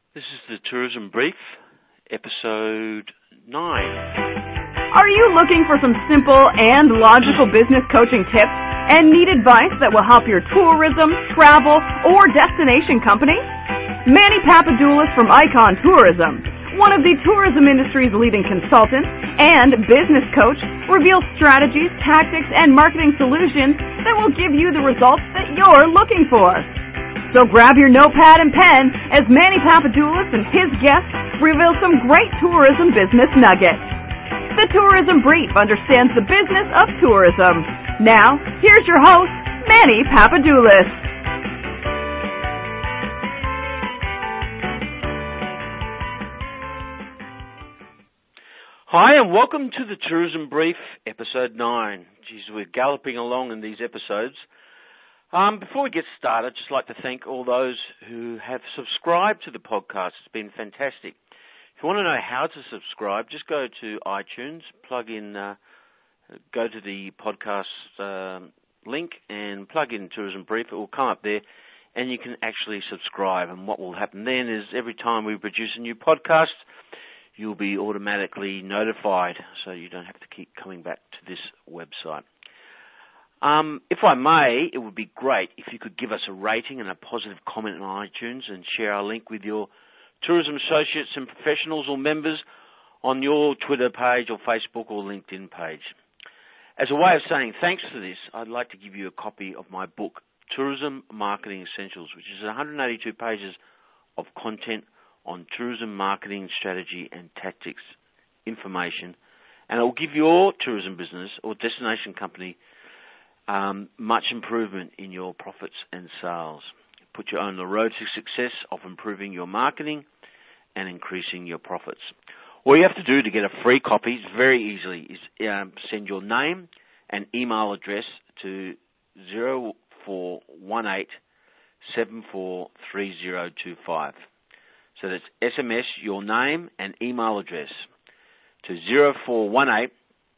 This is the Tourism Brief, episode 9. Are you looking for some simple and logical business coaching tips and need advice that will help your tourism, travel, or destination company? Manny Papadoulis from Icon Tourism, one of the tourism industry's leading consultants and business coach, reveals strategies, tactics, and marketing solutions that will give you the results that you're looking for. So grab your notepad and pen as Manny Papadoulis and his guests reveal some great tourism business nuggets. The Tourism Brief understands the business of tourism. Now, here's your host, Manny Papadoulis. Hi, and welcome to the Tourism Brief, episode 9. Geez, we're galloping along in these episodes. Before we get started, I'd just like to thank all those who have subscribed to the podcast. It's been fantastic. If you want to know how to subscribe, just go to iTunes, go to the podcast link and plug in Tourism Brief. It will come up there and you can actually subscribe. And what will happen then is every time we produce a new podcast, you'll be automatically notified so you don't have to keep coming back to this website. If I may, it would be great if you could give us a rating and a positive comment on iTunes and share our link with your tourism associates and professionals or members on your Twitter page or Facebook or LinkedIn page. As a way of saying thanks for this, I'd like to give you a copy of my book, Tourism Marketing Essentials, which is 182 pages of content on tourism marketing strategy and tactics information, and it will give your tourism business or destination company much improvement in your profits and sales. Put you on the road to success of improving your marketing and increasing your profits. All you have to do to get a free copy, very easily, is send your name and email address to 0418 743025. So that's SMS your name and email address to 0418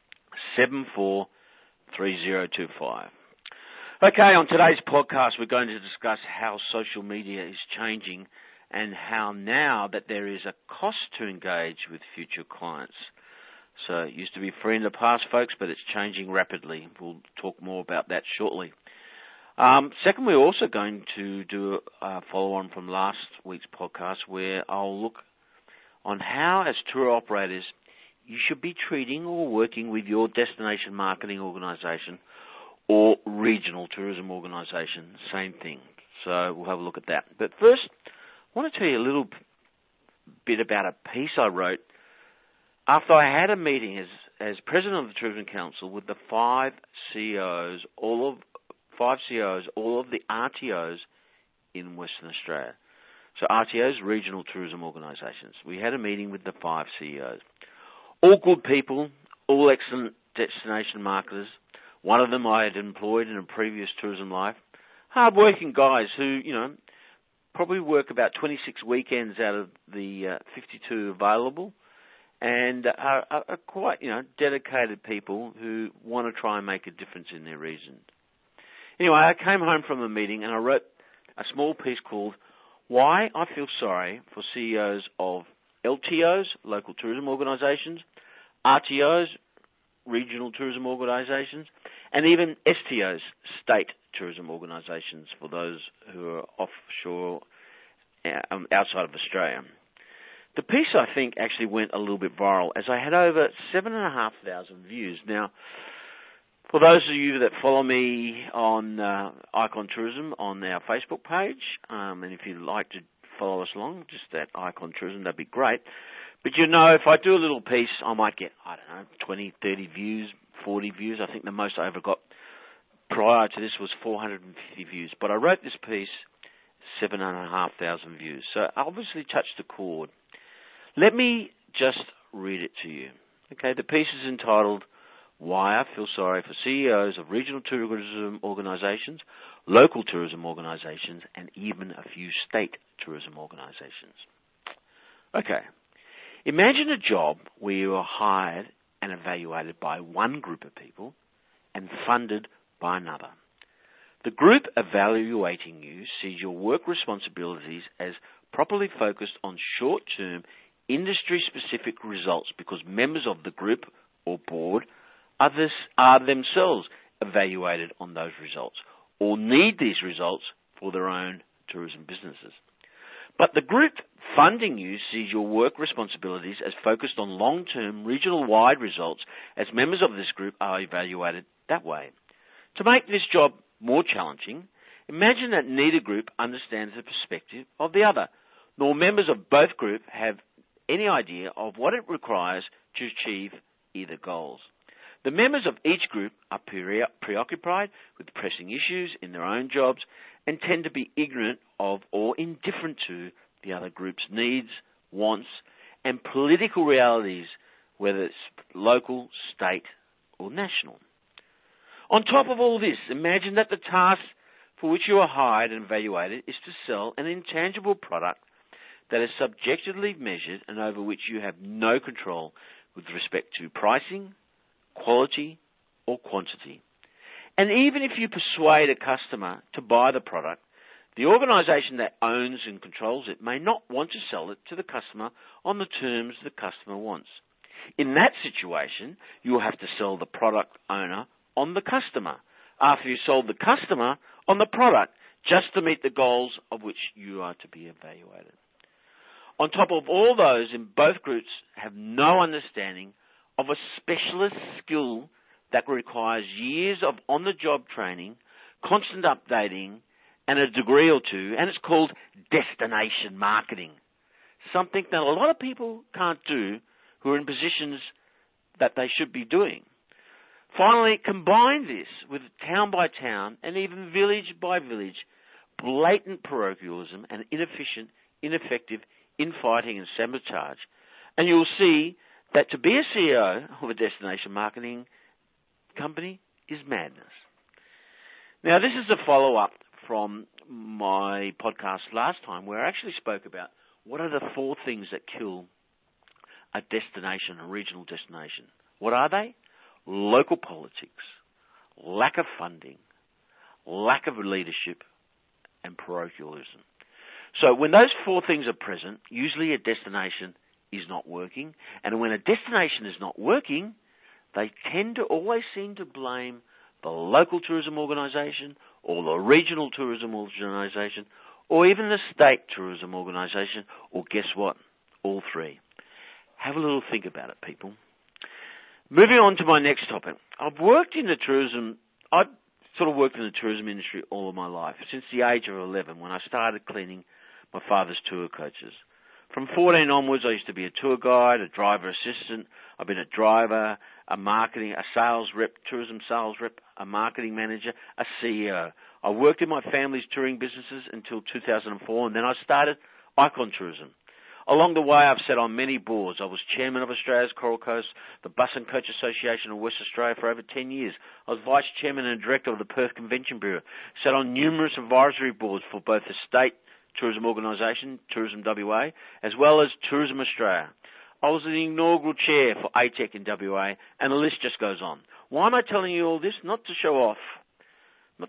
743025. Okay, on today's podcast, we're going to discuss how social media is changing and how now that there is a cost to engage with future clients. So it used to be free in the past, folks, but it's changing rapidly. We'll talk more about that shortly. Second, we're also going to do a follow-on from last week's podcast where I'll look on how, as tour operators, you should be treating or working with your destination marketing organisation or regional tourism organisation. Same thing. So we'll have a look at that. But first, I want to tell you a little bit about a piece I wrote after I had a meeting as president of the Tourism Council with the five CEOs, all of the RTOs in Western Australia. So RTOs, regional tourism organisations. We had a meeting with the five CEOs. All good people, all excellent destination marketers. One of them I had employed in a previous tourism life. Hard-working guys who, probably work about 26 weekends out of the 52 available and are quite, dedicated people who want to try and make a difference in their region. Anyway, I came home from the meeting and I wrote a small piece called Why I Feel Sorry for CEOs of LTOs, local tourism organisations, RTOs, regional tourism organisations, and even STOs, state tourism organisations, for those who are offshore, outside of Australia. The piece, I think, actually went a little bit viral, as I had over 7,500 views. Now, for those of you that follow me on Icon Tourism on our Facebook page, and if you'd like to follow us along, just at Icon Tourism, that'd be great. But if I do a little piece, I might get, 20, 30 views, 40 views. I think the most I ever got prior to this was 450 views. But I wrote this piece, 7,500 views. So I obviously touched a chord. Let me just read it to you. Okay, the piece is entitled, Why I Feel Sorry for CEOs of regional tourism organisations, local tourism organisations, and even a few state tourism organisations. Okay. Imagine a job where you are hired and evaluated by one group of people and funded by another. The group evaluating you sees your work responsibilities as properly focused on short-term, industry-specific results because members of the group or board are themselves evaluated on those results or need these results for their own tourism businesses. But the group funding you sees your work responsibilities as focused on long-term, regional-wide results as members of this group are evaluated that way. To make this job more challenging, imagine that neither group understands the perspective of the other, nor members of both groups have any idea of what it requires to achieve either goals. The members of each group are preoccupied with pressing issues in their own jobs and tend to be ignorant of or indifferent to the other group's needs, wants, and political realities, whether it's local, state, or national. On top of all this, imagine that the task for which you are hired and evaluated is to sell an intangible product that is subjectively measured and over which you have no control with respect to pricing, quality, or quantity. And even if you persuade a customer to buy the product, the organisation that owns and controls it may not want to sell it to the customer on the terms the customer wants. In that situation, you will have to sell the product owner on the customer, after you sold the customer on the product, just to meet the goals of which you are to be evaluated. On top of all those in both groups have no understanding of a specialist skill that requires years of on-the-job training, constant updating, and a degree or two, and it's called destination marketing, something that a lot of people can't do who are in positions that they should be doing. Finally, combine this with town by town and even village by village blatant parochialism and ineffective infighting and sabotage, and you'll see that to be a CEO of a destination marketing company is madness. Now, this is a follow-up from my podcast last time where I actually spoke about what are the 4 things that kill a destination, a regional destination. What are they? Local politics, lack of funding, lack of leadership, and parochialism. So when those 4 things are present, usually a destination is not working. And when a destination is not working, they tend to always seem to blame the local tourism organisation or the regional tourism organisation or even the state tourism organisation, or guess what? All 3. Have a little think about it, people. Moving on to my next topic. I've worked in the tourism industry all of my life, since the age of 11 when I started cleaning my father's tour coaches. From 14 onwards, I used to be a tour guide, a driver assistant. I've been a driver, a marketing, a sales rep, tourism sales rep, a marketing manager, a CEO. I worked in my family's touring businesses until 2004, and then I started Icon Tourism. Along the way, I've sat on many boards. I was chairman of Australia's Coral Coast, the Bus and Coach Association of West Australia for over 10 years. I was vice chairman and director of the Perth Convention Bureau. Sat on numerous advisory boards for both the state tourism organisation, Tourism WA, as well as Tourism Australia. I was the inaugural chair for ATEC in WA, and the list just goes on. Why am I telling you all this? Not to show off, but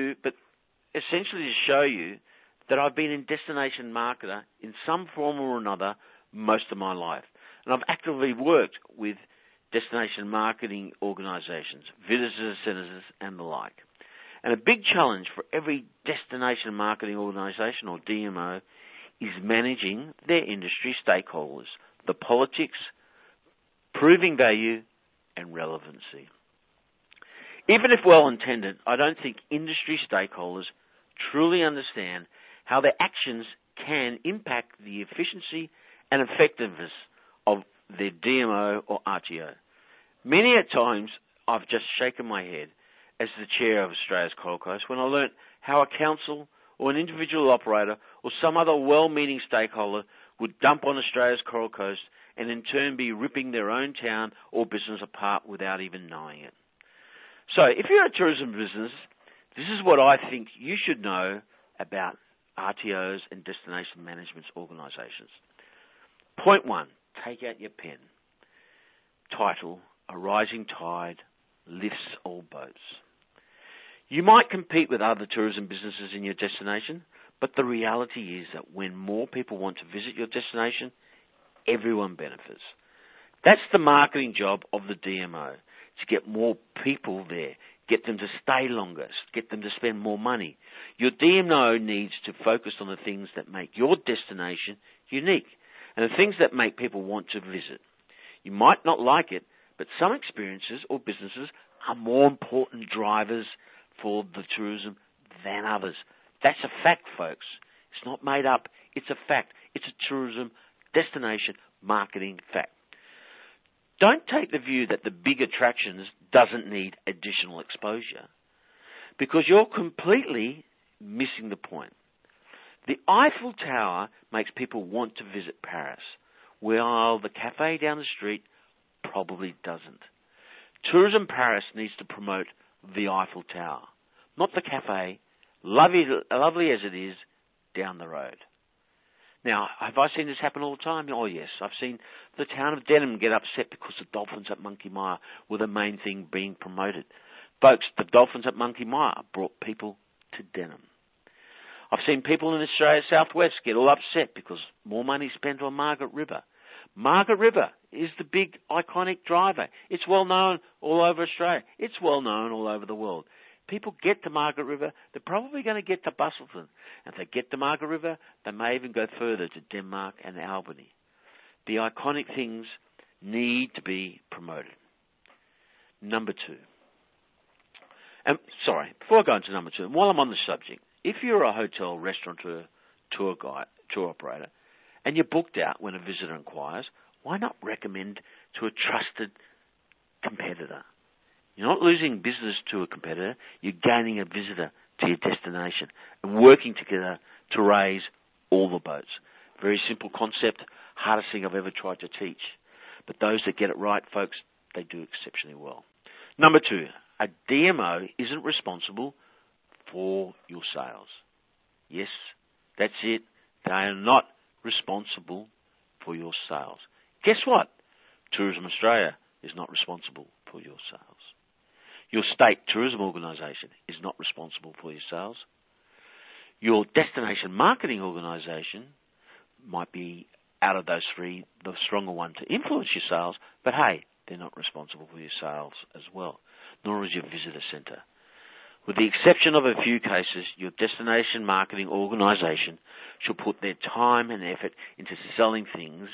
essentially to show you that I've been a destination marketer in some form or another most of my life. And I've actively worked with destination marketing organisations, visitor centres and the like. And a big challenge for every destination marketing organisation, or DMO, is managing their industry stakeholders, the politics, proving value and relevancy. Even if well-intended, I don't think industry stakeholders truly understand how their actions can impact the efficiency and effectiveness of their DMO or RTO. Many a times I've just shaken my head as the chair of Australia's Coral Coast when I learnt how a council or an individual operator or some other well-meaning stakeholder would dump on Australia's Coral Coast and in turn be ripping their own town or business apart without even knowing it. So if you're a tourism business, this is what I think you should know about RTOs and destination management organisations. Point 1, take out your pen. Title, A Rising Tide Lifts All Boats. You might compete with other tourism businesses in your destination, but the reality is that when more people want to visit your destination, everyone benefits. That's the marketing job of the DMO, to get more people there, get them to stay longer, get them to spend more money. Your DMO needs to focus on the things that make your destination unique and the things that make people want to visit. You might not like it, but some experiences or businesses are more important drivers for the tourism than others. That's a fact, folks. It's not made up. It's a fact. It's a tourism destination marketing fact. Don't take the view that the big attractions doesn't need additional exposure, because you're completely missing the point. The Eiffel Tower makes people want to visit Paris, while the cafe down the street probably doesn't. Tourism Paris needs to promote the Eiffel Tower, not the cafe, lovely as it is, down the road. Now, have I seen this happen all the time? Oh, yes. I've seen the town of Denham get upset because the dolphins at Monkey Mile were the main thing being promoted. Folks, the dolphins at Monkey Mile brought people to Denham. I've seen people in Australia's southwest get all upset because more money spent on Margaret River. Margaret River is the big iconic driver. It's well known all over Australia. It's well known all over the world. People get to Margaret River, they're probably going to get to Busselton. And if they get to Margaret River, they may even go further to Denmark and Albany. The iconic things need to be promoted. Number two. Before I go into number two, and while I'm on the subject, if you're a hotel, restaurateur, tour guide, tour operator, and you're booked out when a visitor inquires, why not recommend to a trusted competitor? You're not losing business to a competitor, you're gaining a visitor to your destination and working together to raise all the boats. Very simple concept, hardest thing I've ever tried to teach. But those that get it right, folks, they do exceptionally well. Number two, a DMO isn't responsible for your sales. Yes, that's it. They are not responsible for your sales. Guess what? Tourism Australia is not responsible for your sales. Your state tourism organisation is not responsible for your sales. Your destination marketing organisation might be, out of those three, the stronger one to influence your sales, but hey, they're not responsible for your sales as well, nor is your visitor centre. With the exception of a few cases, your destination marketing organisation should put their time and effort into selling things.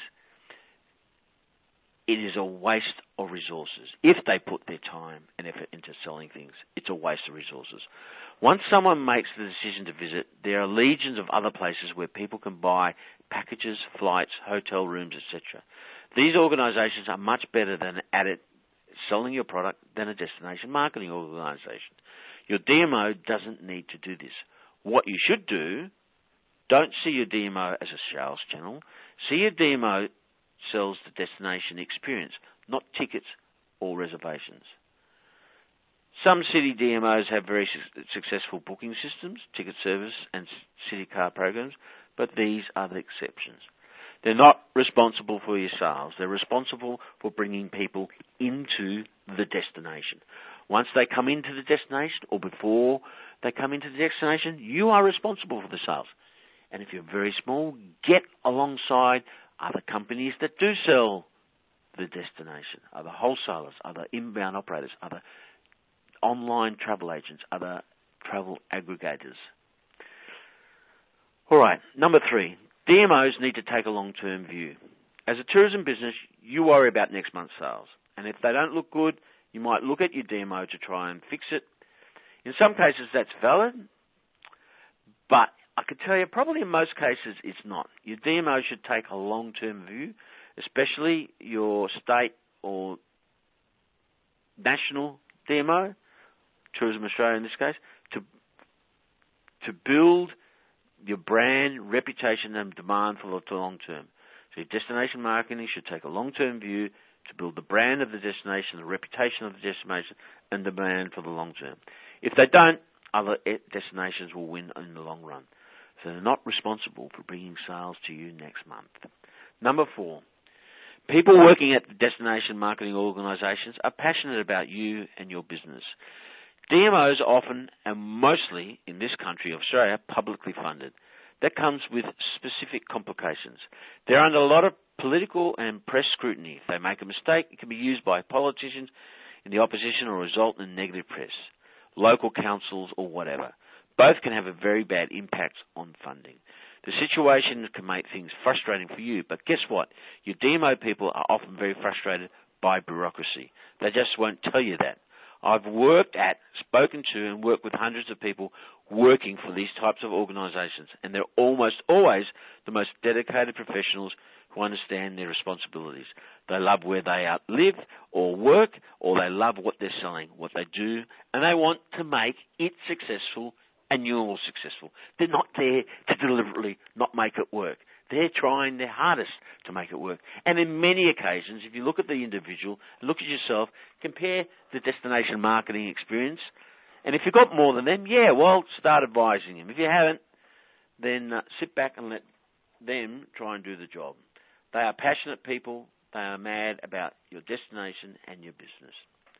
It is a waste of resources. If they put their time and effort into selling things, it's a waste of resources. Once someone makes the decision to visit, there are legions of other places where people can buy packages, flights, hotel rooms, etc. These organisations are much better at selling your product than a destination marketing organisation. Your DMO doesn't need to do this. What you should do, don't see your DMO as a sales channel. See your DMO sells the destination experience, not tickets or reservations. Some city DMOs have very successful booking systems, ticket service and city car programs, but these are the exceptions. They're not responsible for your sales. They're responsible for bringing people into the destination. Once they come into the destination or before they come into the destination, you are responsible for the sales. And if you're very small, get alongside other companies that do sell the destination, other wholesalers, other inbound operators, other online travel agents, other travel aggregators. All right, number three, DMOs need to take a long-term view. As a tourism business, you worry about next month's sales. And if they don't look good, you might look at your DMO to try and fix it. In some cases, that's valid, but I can tell you probably in most cases it's not. Your DMO should take a long-term view, especially your state or national DMO, Tourism Australia in this case, to build your brand, reputation and demand for the long term. So your destination marketing should take a long-term view to build the brand of the destination, the reputation of the destination, and demand for the long term. If they don't, other destinations will win in the long run. So they're not responsible for bringing sales to you next month. Number four, people working at destination marketing organisations are passionate about you and your business. DMOs are often, and mostly in this country, Australia, publicly funded. That comes with specific complications. They're under a lot of political and press scrutiny. If they make a mistake, it can be used by politicians in the opposition or result in negative press, local councils or whatever. Both can have a very bad impact on funding. The situation can make things frustrating for you, but guess what? Your DMO people are often very frustrated by bureaucracy. They just won't tell you that. I've spoken to and worked with hundreds of people working for these types of organisations, and they're almost always the most dedicated professionals who understand their responsibilities. They love where they live or work, or they love what they're selling, what they do, and they want to make it successful and you're successful. They're not there to deliberately not make it work. They're trying their hardest to make it work. And in many occasions, if you look at the individual, look at yourself, compare the destination marketing experience, and if you've got more than them, start advising them. If you haven't, then sit back and let them try and do the job. They are passionate people. They are mad about your destination and your business.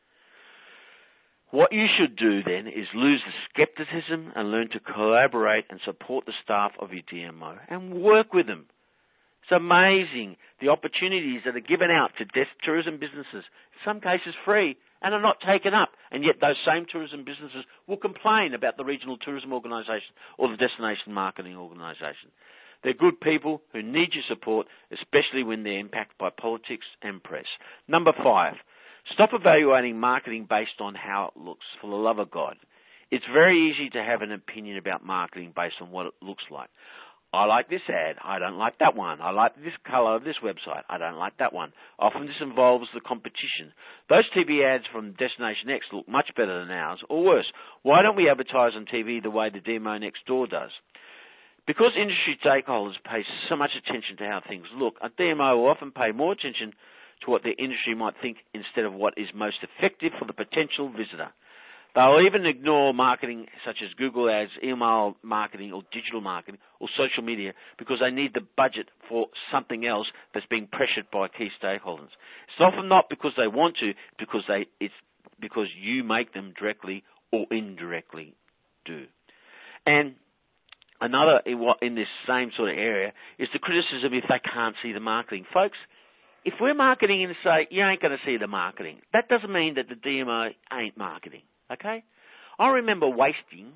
What you should do then is lose the skepticism and learn to collaborate and support the staff of your DMO and work with them. It's amazing the opportunities that are given out to tourism businesses, in some cases free, and are not taken up. And yet those same tourism businesses will complain about the regional tourism organisation or the destination marketing organisation. They're good people who need your support, especially when they're impacted by politics and press. Number 5. Stop evaluating marketing based on how it looks, for the love of God. It's very easy to have an opinion about marketing based on what it looks like. I like this ad. I don't like that one. I like this colour of this website. I don't like that one. Often this involves the competition. Those TV ads from Destination X look much better than ours, or worse. Why don't we advertise on TV the way the DMO next door does? Because industry stakeholders pay so much attention to how things look, a DMO will often pay more attention to what the industry might think instead of what is most effective for the potential visitor. They'll even ignore marketing such as Google ads, email marketing or digital marketing or social media because they need the budget for something else that's being pressured by key stakeholders. It's often not because they want to, it's because you make them directly or indirectly do. And another in this same sort of area is the criticism if they can't see the marketing. Folks, if we're marketing and say, you ain't going to see the marketing, that doesn't mean that the DMO ain't marketing, okay? I remember wasting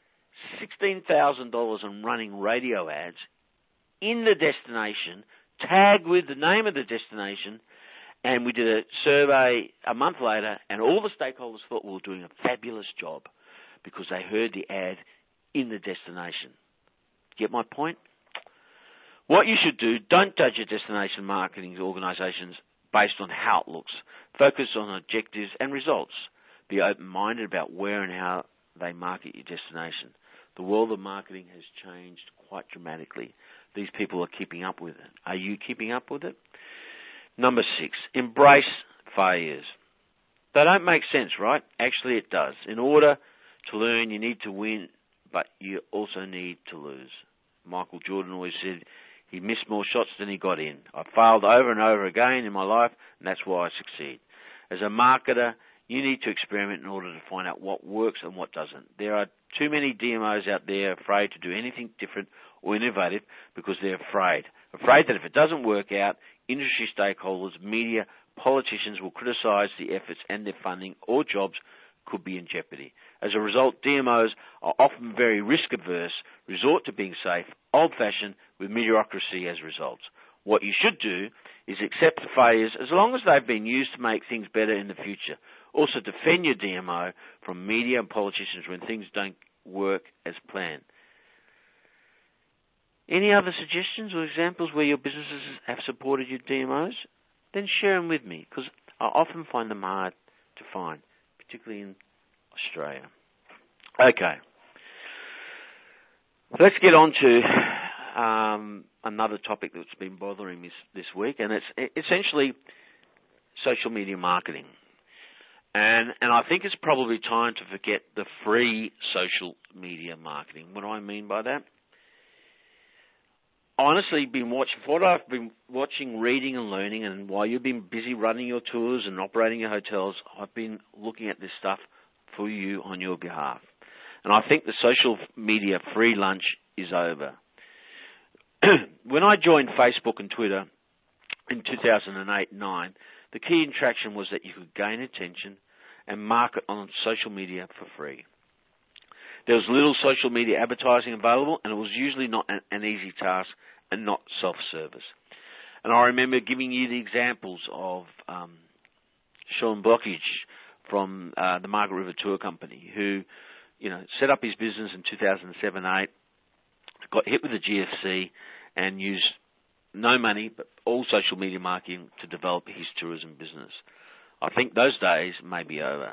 $16,000 on running radio ads in the destination, tagged with the name of the destination, and we did a survey a month later, and all the stakeholders thought we were doing a fabulous job because they heard the ad in the destination. Get my point? What you should do, don't judge your destination marketing organisations based on how it looks. Focus on objectives and results. Be open-minded about where and how they market your destination. The world of marketing has changed quite dramatically. These people are keeping up with it. Are you keeping up with it? Number 6, embrace failures. They don't make sense, right? Actually, it does. In order to learn, you need to win, but you also need to lose. Michael Jordan always said he missed more shots than he got in. I failed over and over again in my life, and that's why I succeed. As a marketer, you need to experiment in order to find out what works and what doesn't. There are too many DMOs out there afraid to do anything different or innovative because they're afraid that if it doesn't work out, industry stakeholders, media, politicians will criticize the efforts and their funding or jobs could be in jeopardy. As a result, DMOs are often very risk-averse, resort to being safe, old-fashioned, with mediocrity as results. What you should do is accept the failures as long as they've been used to make things better in the future. Also, defend your DMO from media and politicians when things don't work as planned. Any other suggestions or examples where your businesses have supported your DMOs? Then share them with me, because I often find them hard to find, particularly in Australia. Okay. Let's get on to another topic that's been bothering me this week, and it's essentially social media marketing. And I think it's probably time to forget the free social media marketing. What do I mean by that? Honestly, what I've been watching, reading and learning, and while you've been busy running your tours and operating your hotels, I've been looking at this stuff for you on your behalf. And I think the social media free lunch is over. When I joined Facebook and Twitter in 2008-9, the key attraction was that you could gain attention and market on social media for free. There was little social media advertising available, and it was usually not an easy task and not self-service. And I remember giving you the examples of Sean Blockage from the Margaret River Tour Company, who, set up his business in 2007-8, got hit with the GFC, and used no money but all social media marketing to develop his tourism business. I think those days may be over.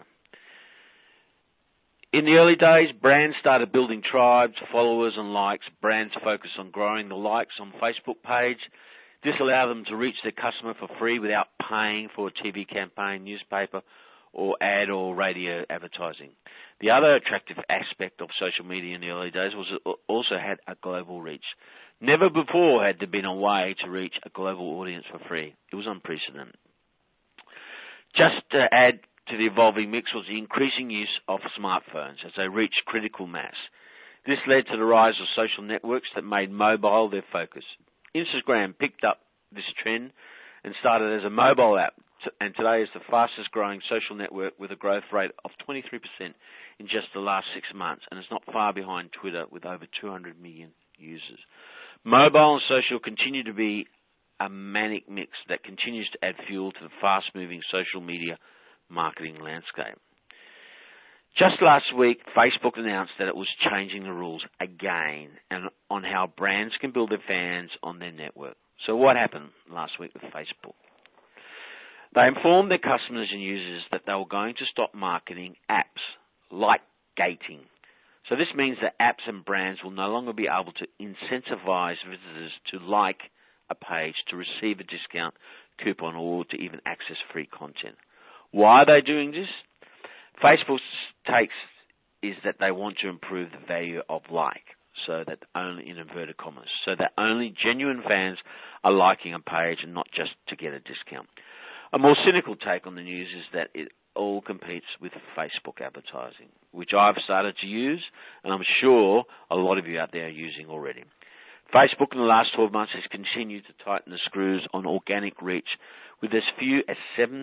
In the early days, brands started building tribes, followers, and likes. Brands focused on growing the likes on Facebook page. This allowed them to reach their customer for free without paying for a TV campaign, newspaper, or ad or radio advertising. The other attractive aspect of social media in the early days was it also had a global reach. Never before had there been a way to reach a global audience for free. It was unprecedented. Just to add to the evolving mix was the increasing use of smartphones as they reached critical mass. This led to the rise of social networks that made mobile their focus. Instagram picked up this trend and started as a mobile app, and today is the fastest growing social network with a growth rate of 23% in just the last 6 months, and it's not far behind Twitter with over 200 million users. Mobile and social continue to be a manic mix that continues to add fuel to the fast-moving social media marketing landscape. Just last week, Facebook announced that it was changing the rules again and on how brands can build their fans on their network. So what happened last week with Facebook? They informed their customers and users that they were going to stop marketing apps like gating. So this means that apps and brands will no longer be able to incentivize visitors to like a page to receive a discount coupon or to even access free content. Why are they doing this? Facebook's takes is that they want to improve the value of like, so that only, in inverted commas, so that only genuine fans are liking a page and not just to get a discount. A more cynical take on the news is that it all competes with Facebook advertising, which I've started to use, and I'm sure a lot of you out there are using already. Facebook in the last 12 months has continued to tighten the screws on organic reach, with as few as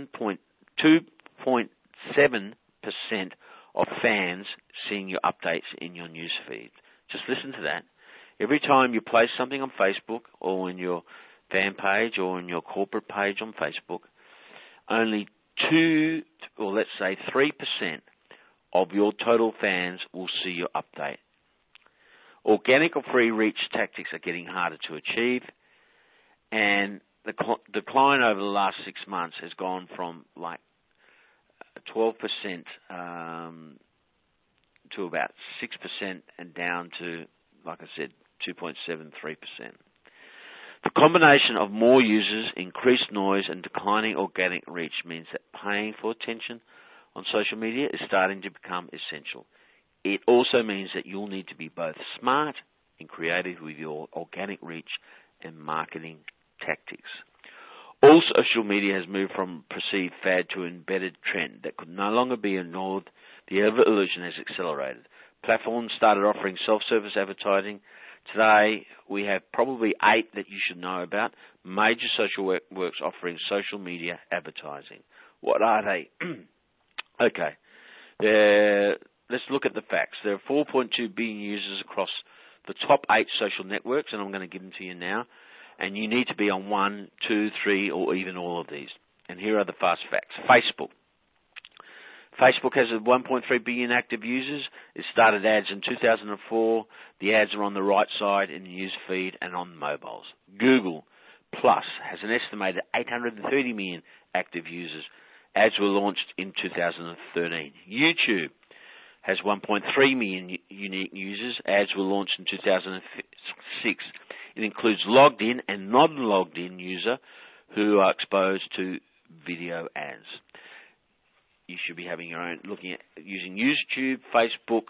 2.7% of fans seeing your updates in your newsfeed. Just listen to that. Every time you place something on Facebook or in your fan page or in your corporate page on Facebook, only 2, or let's say 3% of your total fans will see your update. Organic or free reach tactics are getting harder to achieve, and the decline over the last 6 months has gone from like 12% to about 6% and down to, like I said, 2.73%. The combination of more users, increased noise, and declining organic reach means that paying for attention on social media is starting to become essential. It also means that you'll need to be both smart and creative with your organic reach and marketing tactics. All social media has moved from perceived fad to embedded trend that could no longer be ignored. The evolution has accelerated. Platforms started offering self-service advertising. Today, we have probably 8 that you should know about, major social networks offering social media advertising. What are they? Okay, let's look at the facts. There are 4.2 billion users across the top 8 social networks, and I'm going to give them to you now. And you need to be on 1, 2, 3, or even all of these. And here are the fast facts. Facebook. Facebook has 1.3 billion active users. It started ads in 2004. The ads are on the right side in the news feed and on mobiles. Google Plus has an estimated 830 million active users. Ads were launched in 2013. YouTube has 1.3 million unique users. Ads were launched in 2006. It includes logged in and non-logged in user who are exposed to video ads. You should be having your own, looking at using YouTube, Facebook,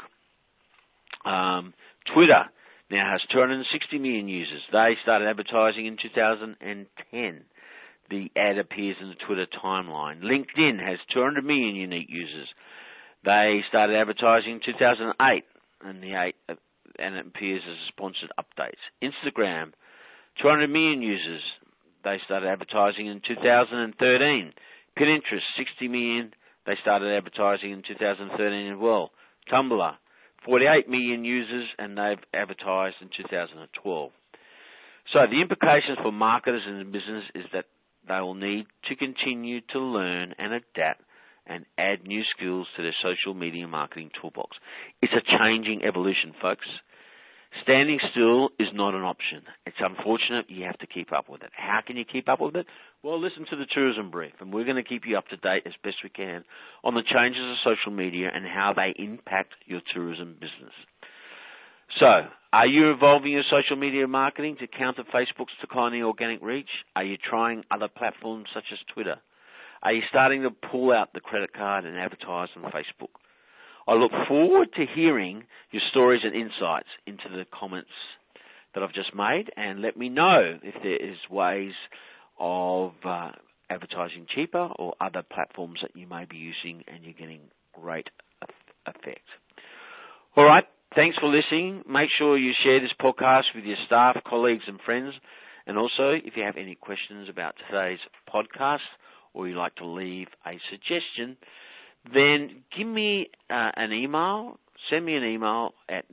Twitter now has 260 million users. They started advertising in 2010. The ad appears in the Twitter timeline. LinkedIn has 200 million unique users. They started advertising in 2008, and it appears as sponsored updates. Instagram, 200 million users. They started advertising in 2013. Pinterest, 60 million. They started advertising in 2013 as well. Tumblr, 48 million users, and they've advertised in 2012. So the implications for marketers and business is that they will need to continue to learn and adapt and add new skills to their social media marketing toolbox. It's a changing evolution, folks. Standing still is not an option. It's unfortunate. You have to keep up with it. How can you keep up with it? Well, listen to the Tourism Brief, and we're going to keep you up to date as best we can on the changes of social media and how they impact your tourism business. So, are you evolving your social media marketing to counter Facebook's declining organic reach? Are you trying other platforms such as Twitter? Are you starting to pull out the credit card and advertise on Facebook? I look forward to hearing your stories and insights into the comments that I've just made, and let me know if there is ways of advertising cheaper or other platforms that you may be using and you're getting great effect. All right, thanks for listening. Make sure you share this podcast with your staff, colleagues, and friends. And also, if you have any questions about today's podcast or you'd like to leave a suggestion, then give me an email. Send me an email at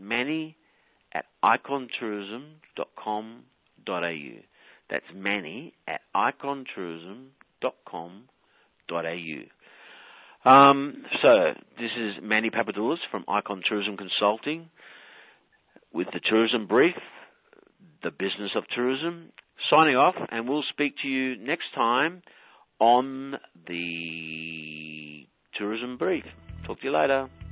manny@icontourism.com.au. That's manny@icontourism.com.au. So this is Manny Papadoulis from Icon Tourism Consulting with the Tourism Brief, the business of tourism, signing off, and we'll speak to you next time on the Tourism Brief. Talk to you later.